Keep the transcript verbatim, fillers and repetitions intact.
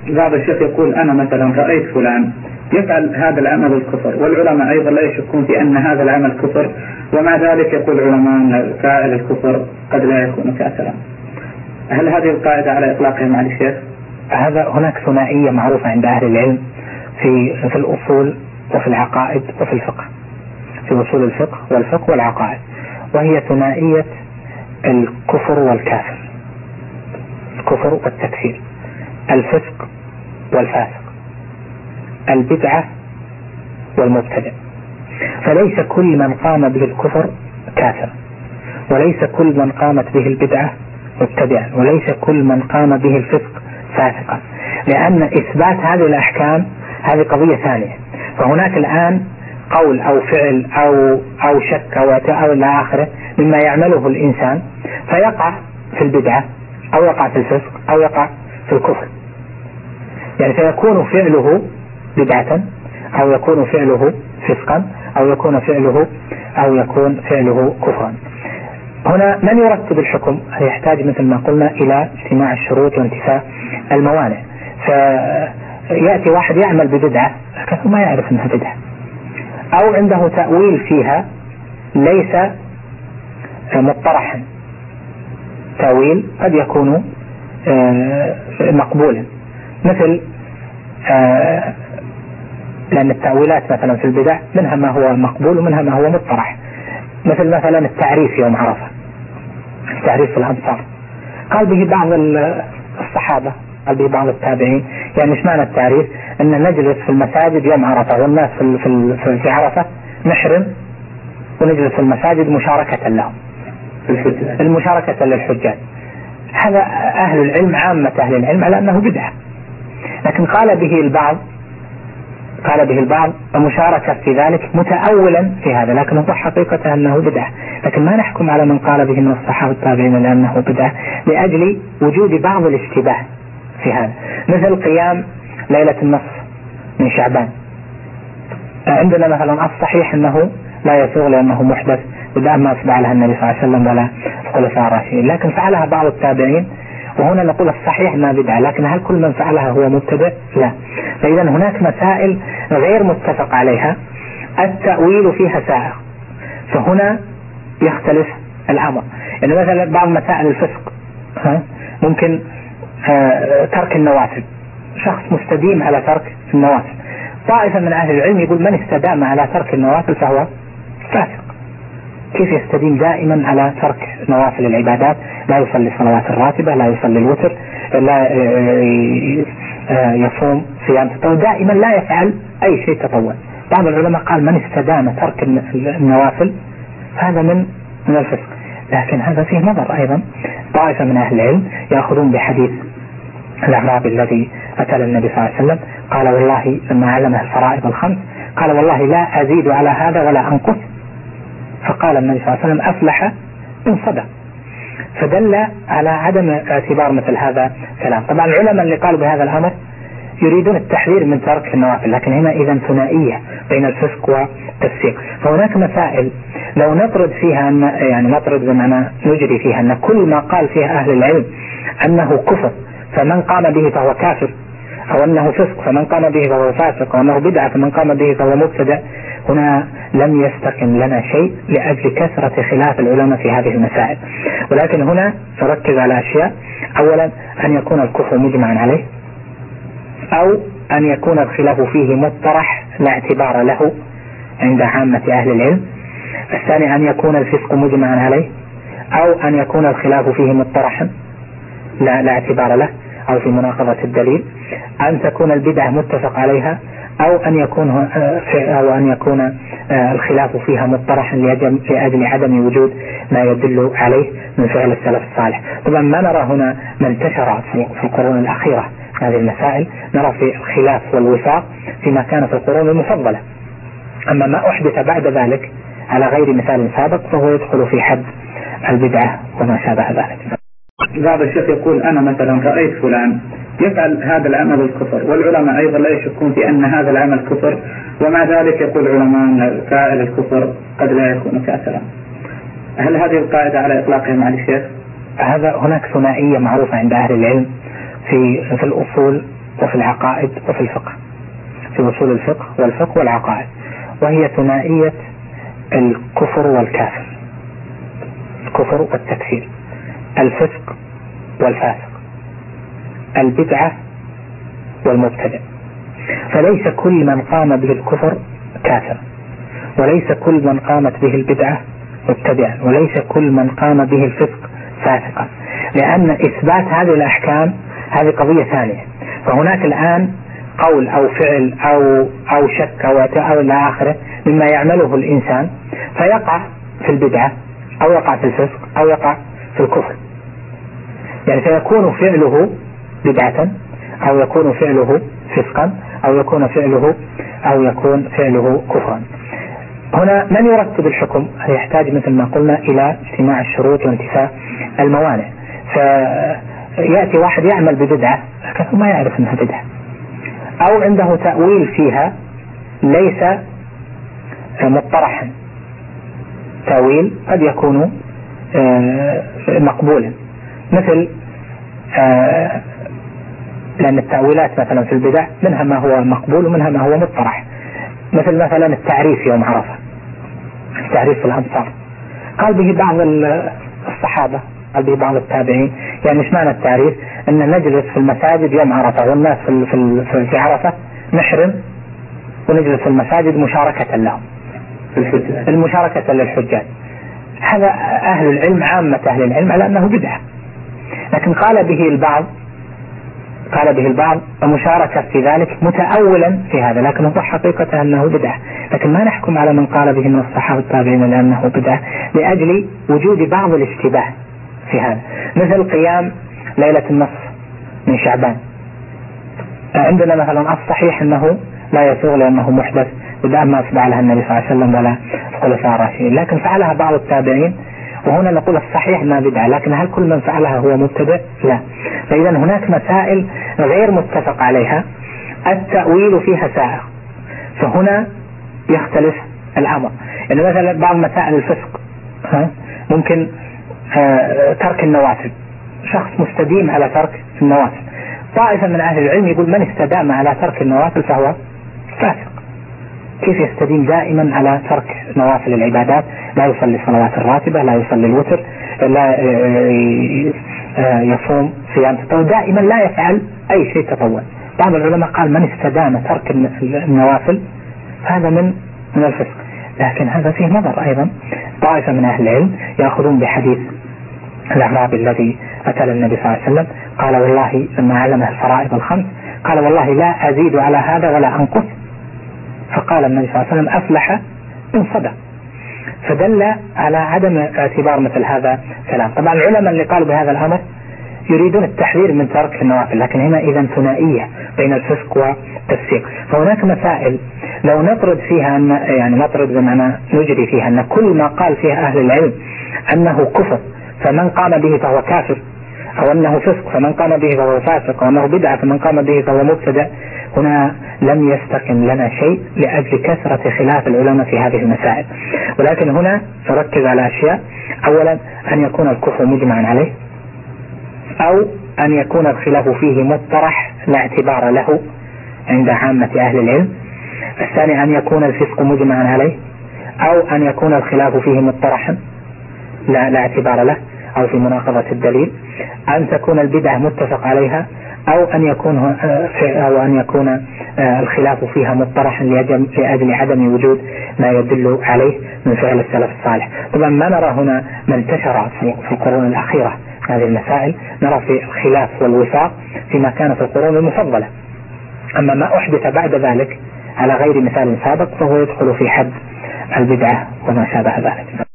بعض الشيخ يقول أنا مثلا رأيت فلان يفعل هذا العمل الكفر، والعلماء أيضا لا يشكون في أن هذا العمل كفر، ومع ذلك يقول العلماء أن فاعل الكفر قد لا يكون كافرا. هل هذه القاعدة على إطلاقها مع الشيخ؟ هذا هناك ثنائية معروفة عند أهل العلم في في الأصول وفي العقائد وفي الفقه، في أصول الفقه والفقه والعقائد، وهي ثنائية الكفر والكافر، الكفر والتكفير، الفسق والفاسق، البدعة والمبتدع. فليس كل من قام به الكفر كافر، وليس كل من قامت به البدعة مبتدعا، وليس كل من قام به الفسق فاسقا، لأن إثبات هذه الأحكام هذه قضية ثانية. فهناك الآن قول أو فعل أو أو شك أو أو إلى آخره مما يعمله الإنسان فيقع في البدعة أو يقع في الفسق أو يقع في الكفر، يعني فيكون فعله بدعة أو يكون فعله فسقا أو يكون فعله أو يكون فعله كفرا. هنا من يرتب الحكم يحتاج مثل ما قلنا إلى اجتماع الشروط وانتفاء الموانع. فيأتي واحد يعمل ببدعة لكنه ما يعرف أنها بدعة، أو عنده تأويل فيها ليس مطرحا، تأويل قد يكون مقبولا، مثل لأن التأويلات مثلا في البدع منها ما هو مقبول ومنها ما هو مطرح، مثل مثلا التعريف يوم عرفة، التعريف في الأمصار قال به بعض الصحابة، قال به بعض التابعين. يعني مش معنى التعريف أن نجلس في المساجد يوم عرفة والناس في في في عرفة نحرم ونجلس في المساجد مشاركة لهم، المشاركة للحجاج. هذا أهل العلم عامة أهل العلم على أنه بدعة، لكن قال به البعض قال به البعض المشاركة في ذلك متأولا في هذا، لكن هو حقيقة أنه بدعة. لكن ما نحكم على من قال به من الصحابة التابعين لأنه بدعة لأجل وجود بعض الاشتباه في هذا، مثل قيام ليلة النصف من شعبان. عندنا مثلا الصحيح أنه لا يسوغ لأنه محدث، بدأ ما فعلها النبي صلى الله عليه وسلم ولا الخلفاء الراشدين، لكن فعلها بعض التابعين، وهنا نقول الصحيح ما بدعة، لكن هل كل من فعلها هو مبتدع؟ لا. فإذا هناك مسائل غير متفق عليها التأويل فيها سائغ، فهنا يختلف الأمر. يعني مثلا بعض مسائل الفسق ممكن ترك النوافل، شخص مستديم على ترك النوافل، طائفة من أهل العلم يقول من استدام على ترك النوافل فهو فاسق. كيف يستديم دائما على ترك نوافل العبادات؟ لا يصلي الصلوات الراتبة، لا يصلي الوتر، لا يصوم صيام تطوع، دائما لا يفعل أي شيء تطوع. بعض العلماء قال من استدام ترك النوافل هذا من من الفسق، لكن هذا فيه نظر أيضا. طائفة من أهل العلم يأخذون بحديث الأعرابي الذي أتى للنبي صلى الله عليه وسلم قال والله لما علمه الفرائض الخمس قال والله لا أزيد على هذا ولا أنقص، فقال النبي صلى الله عليه وسلم أفلح إن صدق، فدل على عدم اعتبار مثل هذا كلام. طبعا العلماء اللي قالوا بهذا الأمر يريدون التحذير من ترك النوافل، لكن هنا إذا ثنائية بين الفسق والتفسيق. فهناك مسائل لو نطرد فيها أن يعني نطرد بمعنى نجري فيها أن كل ما قال فيها أهل العلم أنه كفر فمن قام به فهو كافر، أو أنه فسق فمن قام به فهو فاسق، أو أنه بدعة فمن قام به فهو مبتدع، هنا لم يستقم لنا شيء لأجل كثرة خلاف العلماء في هذه المسائل. ولكن هنا نركز على أشياء: أولا أن يكون الكفر مجمعا عليه، أو أن يكون الخلاف فيه مطرح لا اعتبار له عند عامة أهل العلم. الثاني أن يكون الفسق مجمعا عليه، أو أن يكون الخلاف فيه مطرحا لا, لا اعتبار له أو في مناقضة الدليل. أن تكون البدعة متفق عليها، أو أن يكون أو أن يكون الخلاف فيها مطرحا لأجل عدم وجود ما يدل عليه من فعل السلف الصالح. طبعا ما نرى هنا ما انتشر في القرون الأخيرة هذه المسائل، نرى في الخلاف والوفاق فيما كان في القرون المفضلة. أما ما أحدث بعد ذلك على غير مثال سابق فهو يدخل في حد البدعة وما شابه ذلك. بعض الشيخ يقول أنا مثلا رأيت فلان يفعل هذا العمل الكفر، والعلماء أيضا لا يشكون في أن هذا العمل كفر، ومع ذلك يقول العلماء أن فاعل الكفر قد لا يكون كافرا. هل هذه القاعدة على إطلاقها مع الشيخ؟ هذا هناك ثنائية معروفة عند أهل العلم في في الأصول وفي العقائد وفي الفقه، في أصول الفقه والفقه والعقائد، وهي ثنائية الكفر والكافر، الكفر والتكفير، الفسق والفاسق، البدعة والمبتدع. فليس كل من قام به الكفر كافر، وليس كل من قامت به البدعة مبتدعا، وليس كل من قام به الفسق فاسقا، لأن إثبات هذه الأحكام هذه قضية ثانية. فهناك الآن قول أو فعل أو أو شك أو أو إلى آخره مما يعمله الإنسان فيقع في البدعة أو يقع في الفسق أو يقع في الكفر، يعني فيكون فعله بدعة أو يكون فعله فسقا أو يكون فعله أو يكون فعله كفرا. هنا من يرتب الحكم يحتاج مثل ما قلنا إلى اجتماع الشروط وانتفاء الموانع. فيأتي واحد يعمل ببدعة لكن ما يعرف أنها بدعة، أو عنده تأويل فيها ليس مطرحا، تأويل قد يكون مقبولا، مثل لأن التأويلات مثلا في البدع منها ما هو مقبول ومنها ما هو مطرح، مثل مثلا التعريف يوم عرفة، التعريف في الأمصار قال به بعض الصحابة، قال به بعض التابعين. يعني مش معنى التعريف أن نجلس في المساجد يوم عرفة والناس في في في عرفة نحرم ونجلس في المساجد مشاركة لهم، المشاركة للحجاج. هذا أهل العلم عامة أهل العلم على أنه بدعة، لكن قال به البعض قال به البعض المشاركة في ذلك متأولا في هذا، لكن هو حقيقة أنه بدعة. لكن ما نحكم على من قال به من الصحابة التابعين لأنه بدعة لأجل وجود بعض الاشتباه في هذا، مثل قيام ليلة النصف من شعبان. عندنا مثلا الصحيح أنه لا يسوغ لأنه محدث بدأ ما فعلها النبي صلى الله عليه وسلم ولا الخلفاء الراشدين، لكن فعلها بعض التابعين، وهنا نقول الصحيح أنها بدعة، لكن هل كل من فعلها هو مبتدع؟ لا. فإذا هناك مسائل غير متفق عليها التأويل فيها سائغ، فهنا يختلف الأمر. يعني مثلا بعض مسائل الفسق ممكن ترك النوافل، شخص مستديم على ترك النوافل، طائفة من أهل العلم يقول من استدام على ترك النوافل فهو فاسق. كيف يستديم دائما على ترك نوافل العبادات؟ لا يصلي الصلوات الراتبة، لا يصلي الوتر، لا يصوم صيام تطوع، دائما لا يفعل أي شيء تطوع. بعض العلماء قال من استدام ترك النوافل هذا من من الفسق، لكن هذا فيه نظر أيضا. طائفة من أهل العلم يأخذون بحديث الأعرابي الذي أتى للنبي صلى الله عليه وسلم قال والله لما علمه الفرائض الخمس قال والله لا أزيد على هذا ولا أنقص، فقال النبي صلى الله عليه وسلم أفلح إن صدق، فدل على عدم اعتبار مثل هذا كلام. طبعا العلماء اللي قالوا بهذا الأمر يريدون التحذير من ترك النوافل، لكن هنا إذا ثنائية بين الفسق والتفسيق. فهناك مسائل لو نطرد فيها أن يعني نطرد بمعنى نجري فيها أن كل ما قال فيها أهل العلم أنه كفر فمن قام به فهو كافر، أو أنه فسق فمن قام به فهو فاسق، أو أنه بدعة فمن قام به فهو مبتدع، هنا لم يستقم لنا شيء لأجل كثرة خلاف العلماء في هذه المسائل. ولكن هنا نركز على أشياء: أولا أن يكون الكفر مجمعا عليه، أو أن يكون الخلاف فيه مطرح لا اعتبار له عند عامة أهل العلم. الثاني أن يكون الفسق مجمعا عليه، أو أن يكون الخلاف فيه مطرحا لا, لا اعتبار له أو في مناقضة الدليل. أن تكون البدعة متفق عليها، أو أن يكون أو أن يكون الخلاف فيها مطرحا لأجل عدم وجود ما يدل عليه من فعل السلف الصالح. طبعا ما نرى هنا ما انتشر في القرون الأخيرة هذه المسائل، نرى في الخلاف والوفاق فيما كان في القرون المفضلة. أما ما أحدث بعد ذلك على غير مثال سابق فهو يدخل في حد البدعة وما شابه ذلك.